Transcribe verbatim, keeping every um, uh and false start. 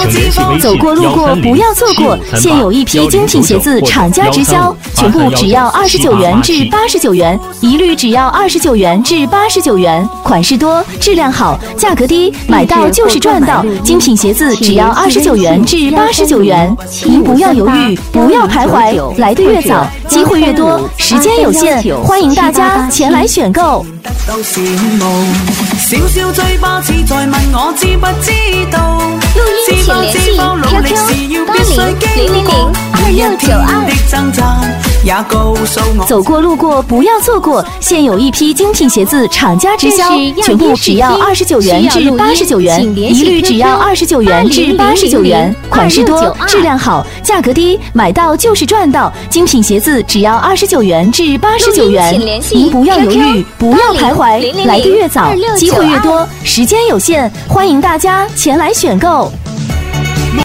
走过路过不要错过，现有一批精品鞋子厂家直销，全部只要二十九元至八十九元，一律只要二十九元至八十九元，款式多，质量好，价格低，买到就是赚到。精品鞋子只要二十九元至八十九元，您不要犹豫，不要徘徊，来得越早，机会越多，时间有限，欢迎大家前来选购。 小小嘴巴似在問我知不知道？ 錄音請聯繫 Q Q 八零零零零二六九二。 走過路過不要錯過，現有一批精品鞋子廠家直銷，全部只要二十九元至八十九元，一律只要二十九元至八十九元，款式多，質量好，價格低，買到就是賺到。精品鞋子只要二十九元至八十九元，您不要猶豫，不要徘徊，來得越早，機會越多，時間有限，歡迎大家前來選購。